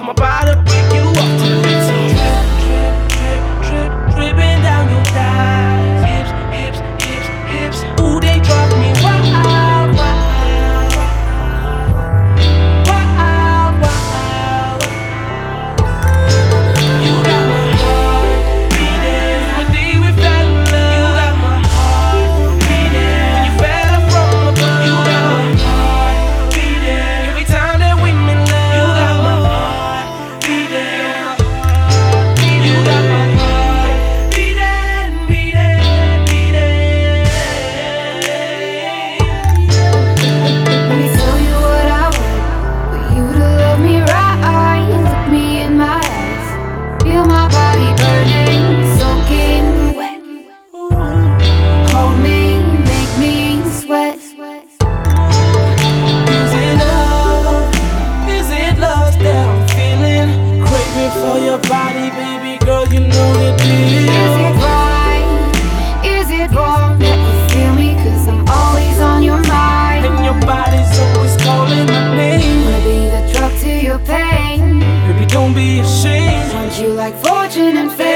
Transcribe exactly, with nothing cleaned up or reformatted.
I'm about to break you off till it's drip, drip, drip, drip, dripping down your thighs. Hips, hips, hips, hips. Ooh, they drive me wild, wild, wild, wild. You got my heart beating. From the day we fell in love, you got my heart beating. When you fell from above, you got my heart beating. Every time that we in love, you got my heart beating. You got my heart beating, beating, beating. Let me tell you what I want for you to love me right. Look me in my eyes, feel my body burning, soaking wet. Hold me, make me sweat. Is it love? Is it lust that I'm feeling? Craving for your body, baby girl, you know the deal. Is it right? Is it wrong that you feel me? Cause I'm always on your mind. And your body's always calling my name. Wanna be the drug to your pain. Baby, don't be ashamed. Want you like fortune and fame.